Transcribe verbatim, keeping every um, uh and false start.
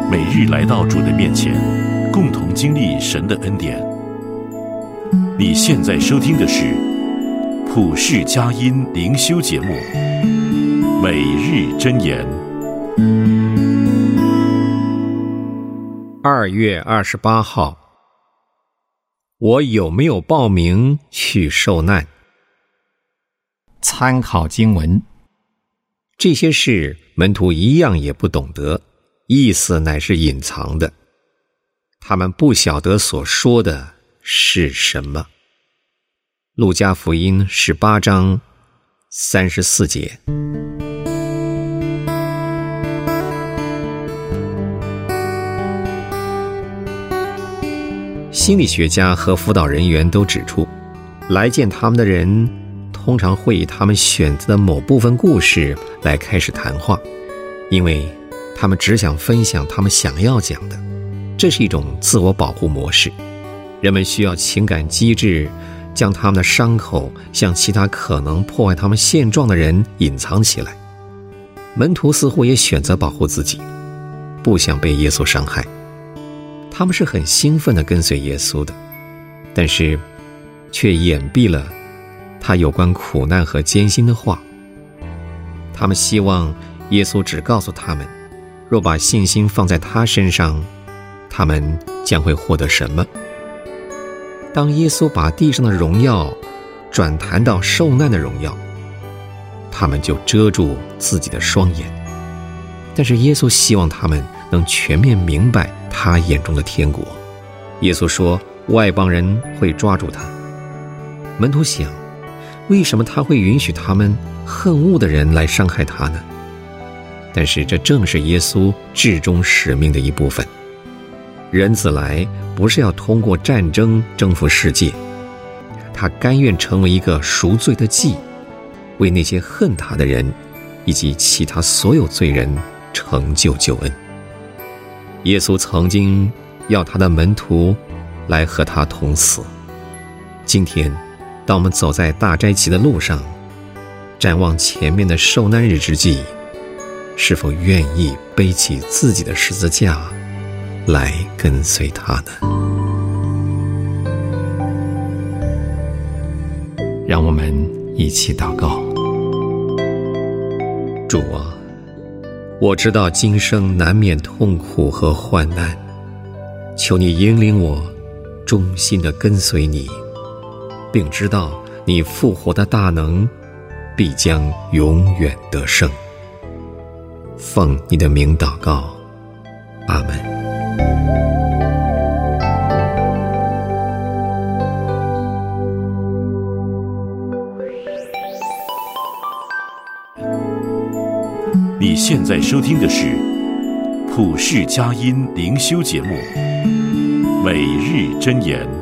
每日来到主的面前，共同经历神的恩典。你现在收听的是普世佳音灵修节目《每日箴言》。 二月二十八号，我有没有报名去受难？ 参考经文： 这些事门徒一样也不懂得，意思乃是隐藏的，他们不晓得所说的是什么。路加福音十八章三十四节。心理学家和辅导人员都指出，来见他们的人通常会以他们选择的某部分故事来开始谈话，因为他们只想分享他们想要讲的，这是一种自我保护模式。人们需要情感机制将他们的伤口向其他可能破坏他们现状的人隐藏起来。门徒似乎也选择保护自己，不想被耶稣伤害。他们是很兴奋地跟随耶稣的，但是却掩蔽了他有关苦难和艰辛的话。他们希望耶稣只告诉他们，若把信心放在他身上，他们将会获得什么。当耶稣把地上的荣耀转谈到受难的荣耀，他们就遮住自己的双眼。但是耶稣希望他们能全面明白他眼中的天国。耶稣说外邦人会抓住他。门徒想，为什么他会允许他们恨恶的人来伤害他呢？但是这正是耶稣至终使命的一部分。人子来不是要通过战争征服世界，他甘愿成为一个赎罪的祭，为那些恨他的人以及其他所有罪人成就救恩。耶稣曾经要他的门徒来和他同死。今天当我们走在大斋期的路上，展望前面的受难日之际，是否愿意背起自己的十字架来跟随他呢？ 让我们一起祷告。 主啊，我知道今生难免痛苦和患难，求你引领我忠心地跟随你，并知道你复活的大能必将永远得胜。奉你的名祷告，阿们。 你现在收听的是普世佳音灵修节目《每日箴言》。